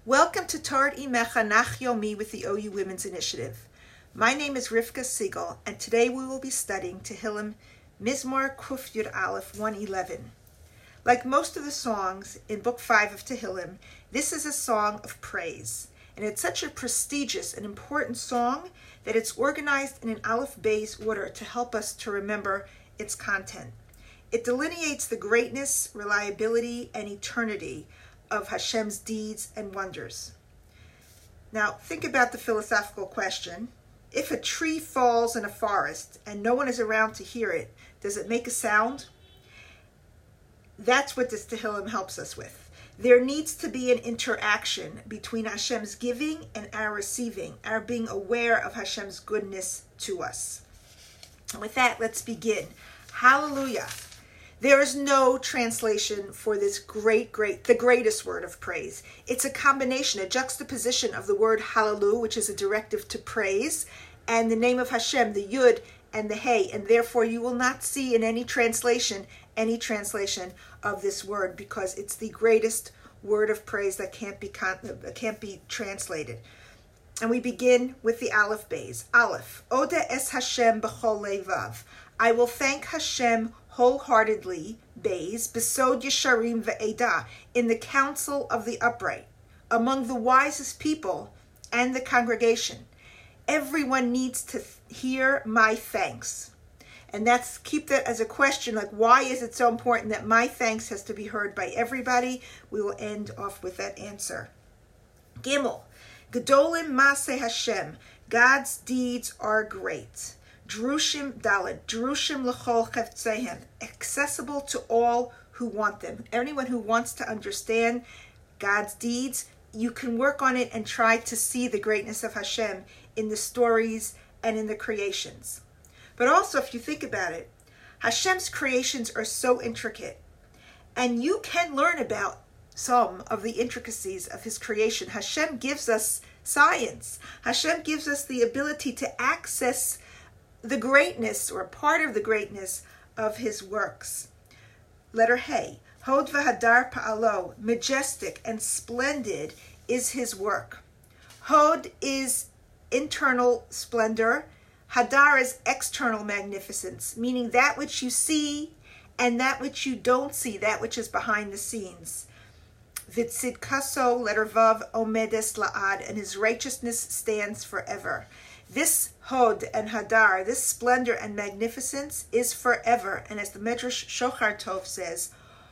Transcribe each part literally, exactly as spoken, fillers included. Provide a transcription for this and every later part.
Welcome to Torat Imecha Nach Yomi with the O U Women's Initiative. My name is Rivka Siegel, and today we will be studying Tehillim Mizmor Kuf Yud Aleph one eleven. Like most of the songs in Book five of Tehillim, this is a song of praise, and it's such a prestigious and important song that it's organized in an Aleph Beis order to help us to remember its content. It delineates the greatness, reliability, and eternity of Hashem's deeds and wonders. Now, think about the philosophical question. If a tree falls in a forest and no one is around to hear it, does it make a sound? That's what this Tehillim helps us with. There needs to be an interaction between Hashem's giving and our receiving, our being aware of Hashem's goodness to us. And with that, let's begin. Hallelujah. There is no translation for this great, great, the greatest word of praise. It's a combination, a juxtaposition of the word hallelu, which is a directive to praise, and the name of Hashem, the Yud and the Hey, and therefore you will not see in any translation, any translation of this word, because it's the greatest word of praise that can't be can't be translated. And we begin with the Aleph Beis. Aleph, Oda es Hashem b'chol levav. I will thank Hashem wholeheartedly, Beis, Besod Yesharim Ve'edah, in the council of the upright, among the wisest people and the congregation. Everyone needs to hear my thanks. And that's, keep that as a question, like why is it so important that my thanks has to be heard by everybody? We will end off with that answer. Gimel, Gedolim Maseh Hashem, God's deeds are great. Drushim Dalet, Drushim L'chol Chavtzehem, accessible to all who want them. Anyone who wants to understand God's deeds, you can work on it and try to see the greatness of Hashem in the stories and in the creations. But also, if you think about it, Hashem's creations are so intricate, and you can learn about some of the intricacies of his creation. Hashem gives us science. Hashem gives us the ability to access the greatness, or part of the greatness, of his works. Letter Hey, Hod v'Hadar Pa'alo, majestic and splendid is his work. Hod is internal splendor. Hadar is external magnificence, meaning that which you see and that which you don't see, that which is behind the scenes. V'tzidkaso, letter Vav, Omedes La'ad, and his righteousness stands forever. This Hod and Hadar, this splendor and magnificence is forever. And as the Medrash Shochar Tov says,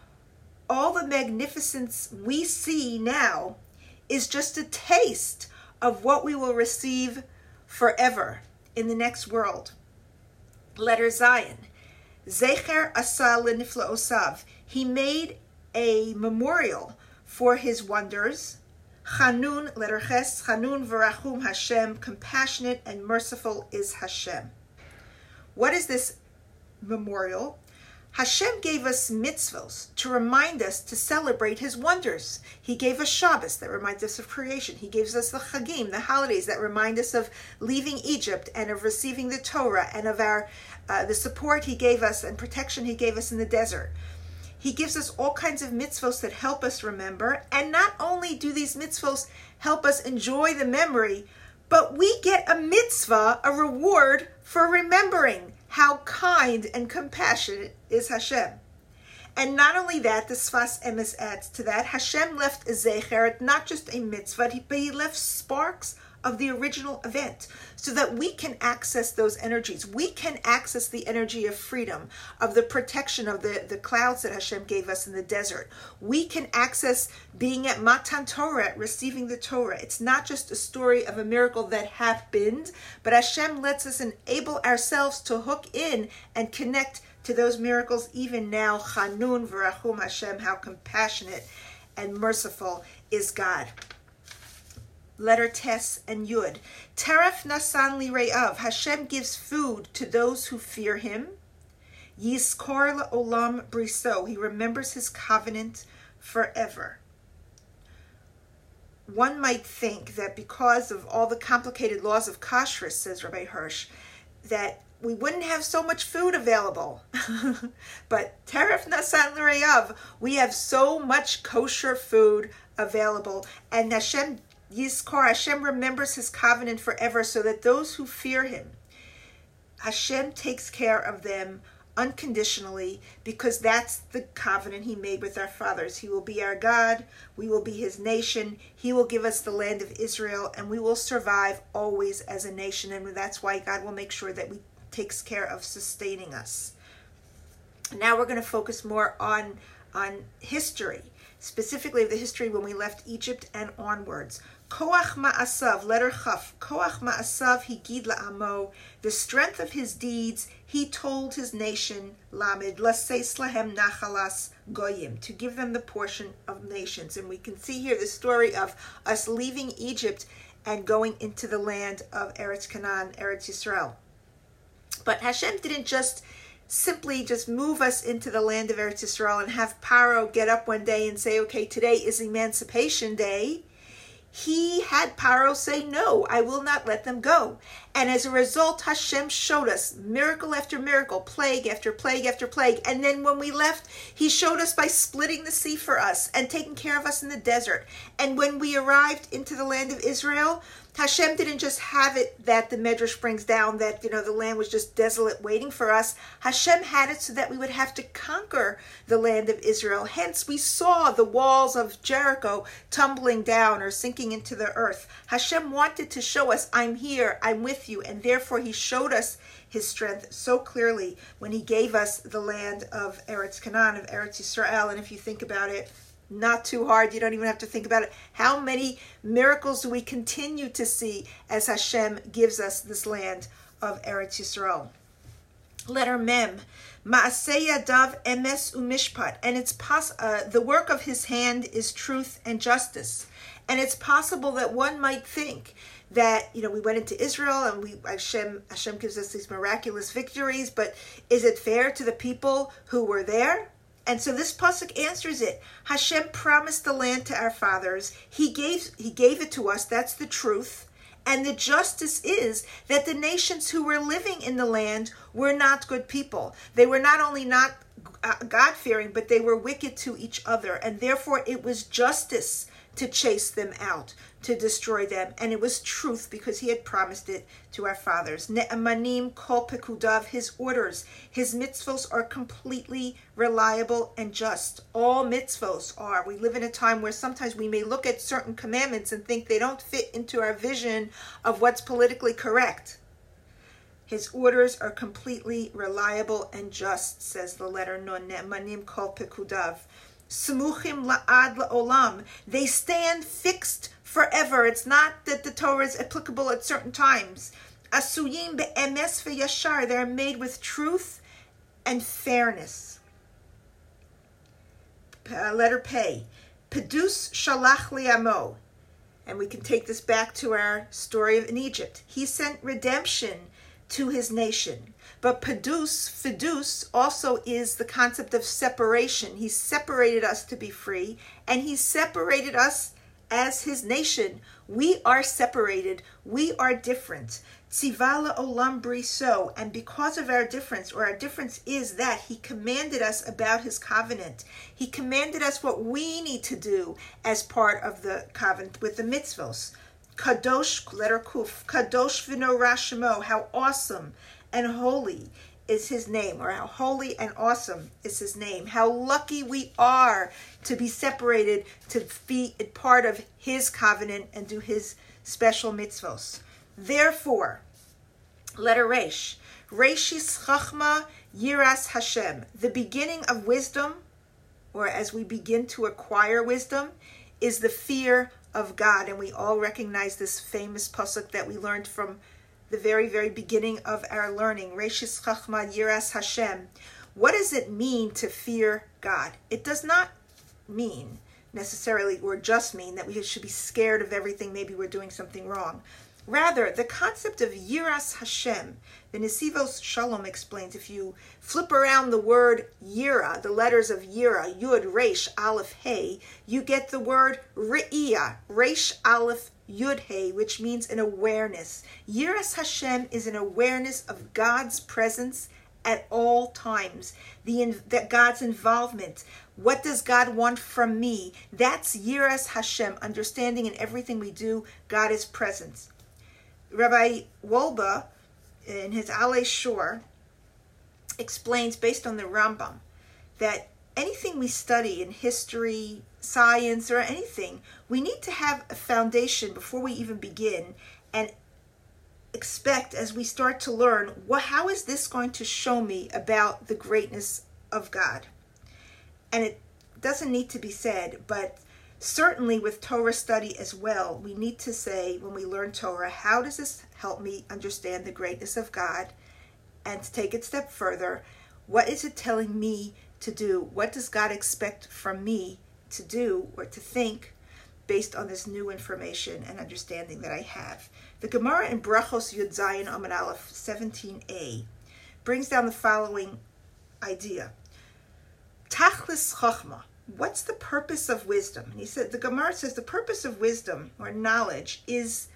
all the magnificence we see now is just a taste of what we will receive forever in the next world. Letter Zion, Zecher Asa L'Nifla Osav, he made a memorial for his wonders. Chanun, letter Ches, Chanun v'rachum Hashem, compassionate and merciful is Hashem. What is this memorial? Hashem gave us mitzvos to remind us to celebrate his wonders. He gave us Shabbos that reminds us of creation. He gives us the Chagim, the holidays that remind us of leaving Egypt and of receiving the Torah and of our uh, the support he gave us and protection he gave us in the desert. He gives us all kinds of mitzvos that help us remember. And not only do these mitzvos help us enjoy the memory, but we get a mitzvah, a reward for remembering how kind and compassionate is Hashem. And not only that, the Sfas Emes adds to that, Hashem left a zecher, not just a mitzvah, but he left sparks of the original event so that we can access those energies. We can access the energy of freedom, of the protection of the, the clouds that Hashem gave us in the desert. We can access being at Matan Torah, receiving the Torah. It's not just a story of a miracle that happened, but Hashem lets us enable ourselves to hook in and connect to those miracles even now. Chanun v'rachum Hashem, how compassionate and merciful is God. Letter Tes and Yud. Teref nasan li re'av. Hashem gives food to those who fear him. Yizkor la'olam briso. He remembers his covenant forever. One might think that because of all the complicated laws of kashrus, says Rabbi Hirsch, that we wouldn't have so much food available. But Teref nasan li re'av. We have so much kosher food available. And Hashem Yizkor, Hashem remembers his covenant forever, so that those who fear him, Hashem takes care of them unconditionally, because that's the covenant he made with our fathers. He will be our God, we will be his nation, he will give us the land of Israel, and we will survive always as a nation. And that's why God will make sure that we takes care of sustaining us. Now we're going to focus more on on history, specifically the history when we left Egypt and onwards. Koach ma'asav, letter chaf. Koach ma'asav higid la'amo. The strength of his deeds, he told his nation, lamed, laseis lahem nachalas goyim, to give them the portion of nations. And we can see here the story of us leaving Egypt and going into the land of Eretz Canaan, Eretz Yisrael. But Hashem didn't just simply just move us into the land of Eretz Yisrael and have Paro get up one day and say, okay, today is Emancipation Day. He had Paro say, no, I will not let them go. And as a result, Hashem showed us miracle after miracle, plague after plague after plague. And then when we left, he showed us by splitting the sea for us and taking care of us in the desert. And when we arrived into the land of Israel, Hashem didn't just have it that the Medrash brings down that, you know, the land was just desolate waiting for us. Hashem had it so that we would have to conquer the land of Israel. Hence, we saw the walls of Jericho tumbling down or sinking into the earth. Hashem wanted to show us, I'm here, I'm with you, and therefore he showed us his strength so clearly when he gave us the land of Eretz Canaan, of Eretz Yisrael. And if you think about it, not too hard. You don't even have to think about it. How many miracles do we continue to see as Hashem gives us this land of Eretz Yisrael? Letter Mem. Ma'aseh yadav emes umishpat. And it's pos- uh, the work of his hand is truth and justice. And it's possible that one might think that, you know, we went into Israel and we Hashem Hashem gives us these miraculous victories, but is it fair to the people who were there? And so this pasuk answers it. Hashem promised the land to our fathers. He gave he gave it to us. That's the truth. And the justice is that the nations who were living in the land were not good people. They were not only not God-fearing, but they were wicked to each other. And therefore it was justice to chase them out, to destroy them. And it was truth because he had promised it to our fathers. Ne'emanim kol pekudav, his orders, his mitzvos are completely reliable and just. All mitzvos are. We live in a time where sometimes we may look at certain commandments and think they don't fit into our vision of what's politically correct. His orders are completely reliable and just, says the letter Nun. Ne'emanim kol pekudav. Smuchim la'ad la'olam. They stand fixed forever. It's not that the Torah is applicable at certain times. Asuyim be'emes ve'yashar. They're made with truth and fairness. Uh, letter Pei. Pedus shalach li'amo. And we can take this back to our story in Egypt. He sent redemption to his nation. But pedus, fidus, also is the concept of separation. He separated us to be free, and he separated us as his nation. We are separated. We are different. Tzivala olam briso, and because of our difference, or our difference is that he commanded us about his covenant. He commanded us what we need to do as part of the covenant with the mitzvos. Kadosh, letter Kuf, Kadosh v'norah shemo, how awesome and holy is his name, or how holy and awesome is his name. How lucky we are to be separated, to be part of his covenant and do his special mitzvos. Therefore, letter Resh, Reshis Chachma Yiras Hashem, the beginning of wisdom, or as we begin to acquire wisdom, is the fear of God. And we all recognize this famous pasuk that we learned from the very, very beginning of our learning. Reshis Chachma Yiras Hashem. What does it mean to fear God? It does not mean necessarily, or just mean, that we should be scared of everything, maybe we're doing something wrong. Rather, the concept of Yiras Hashem, the Nesivos Shalom explains, if you flip around the word Yira, the letters of Yira, Yud, Resh, Aleph, Hey, you get the word Re'iyah, Resh, Aleph, Yud, Hey, which means an awareness. Yiras Hashem is an awareness of God's presence at all times, the that God's involvement. What does God want from me? That's Yiras Hashem, understanding in everything we do, God is present. Rabbi Wolbe, in his Alei Shor, explains, based on the Rambam, that anything we study in history, science, or anything, we need to have a foundation before we even begin, and expect, as we start to learn, well, how is this going to show me about the greatness of God? And it doesn't need to be said, but certainly with Torah study as well, we need to say, when we learn Torah, how does this help me understand the greatness of God? And to take it a step further, what is it telling me to do? What does God expect from me to do or to think based on this new information and understanding that I have? The Gemara in Brachos Yud Zayin Amud Aleph seventeen a brings down the following idea. Tachlis Chachma. What's the purpose of wisdom? And he said, the Gemara says the purpose of wisdom or knowledge is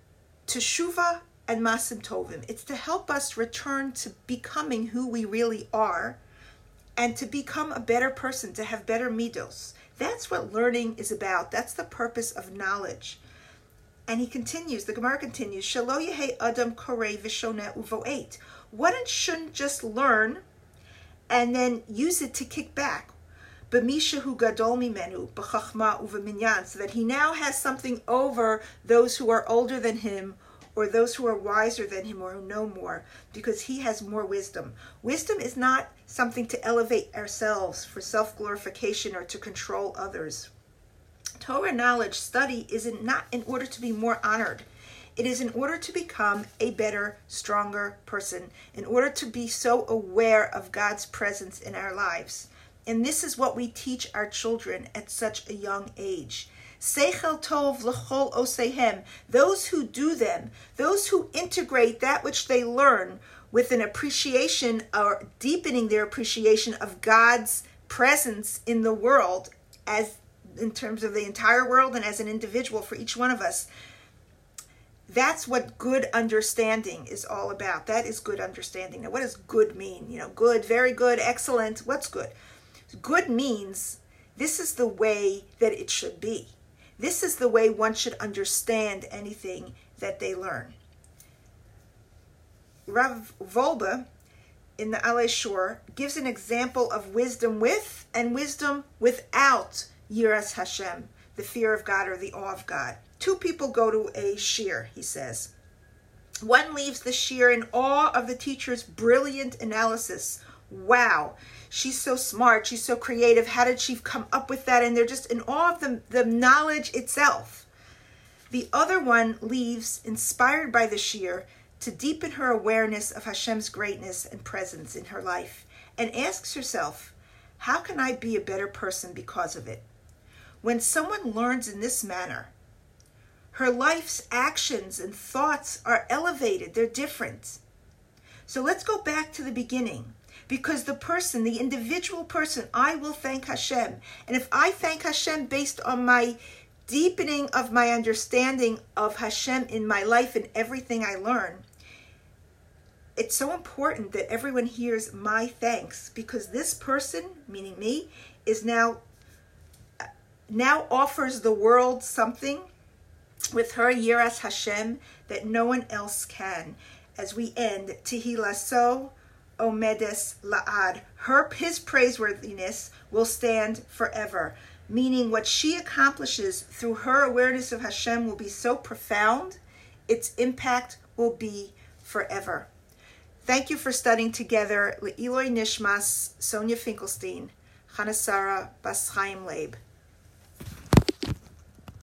teshuva and masim tovim. It's to help us return to becoming who we really are and to become a better person, to have better midos. That's what learning is about. That's the purpose of knowledge. And he continues, the Gemara continues, Shelo yehe adam korei v'shoneh uvo'et. One shouldn't just learn and then use it to kick back. B'misha hu gadol mimenu b'chachma uveminyan, so that he now has something over those who are older than him, or those who are wiser than him, or who know more, because he has more wisdom. Wisdom is not something to elevate ourselves for self-glorification or to control others. Torah knowledge study is in, not in order to be more honored. It is in order to become a better, stronger person, in order to be so aware of God's presence in our lives. And this is what we teach our children at such a young age. Seichel tov l'chol osehem. Those who do them, those who integrate that which they learn with an appreciation or deepening their appreciation of God's presence in the world, as in terms of the entire world and as an individual for each one of us. That's what good understanding is all about. That is good understanding. Now, what does good mean? You know, good, very good, excellent. What's good? Good means this is the way that it should be. This is the way one should understand anything that they learn. Rav Wolbe in the Alei Shor gives an example of wisdom with and wisdom without Yiras Hashem, the fear of God or the awe of God. Two people go to a shir, he says. One leaves the shir in awe of the teacher's brilliant analysis. Wow, she's so smart, she's so creative. How did she come up with that? And they're just in awe of the, the knowledge itself. The other one leaves inspired by the shir to deepen her awareness of Hashem's greatness and presence in her life, and asks herself, how can I be a better person because of it? When someone learns in this manner, her life's actions and thoughts are elevated, they're different. So let's go back to the beginning, because the person, the individual person, I will thank Hashem. And if I thank Hashem based on my deepening of my understanding of Hashem in my life and everything I learn, it's so important that everyone hears my thanks, because this person, meaning me, is now, now offers the world something with her Yiras Hashem that no one else can. As we end, Tehilaso Omedes La'ad. Her, his praiseworthiness will stand forever. Meaning what she accomplishes through her awareness of Hashem will be so profound, its impact will be forever. Thank you for studying together. Le'iloi Nishmas, Sonia Finkelstein, Chanasara Bas Chaim Leib.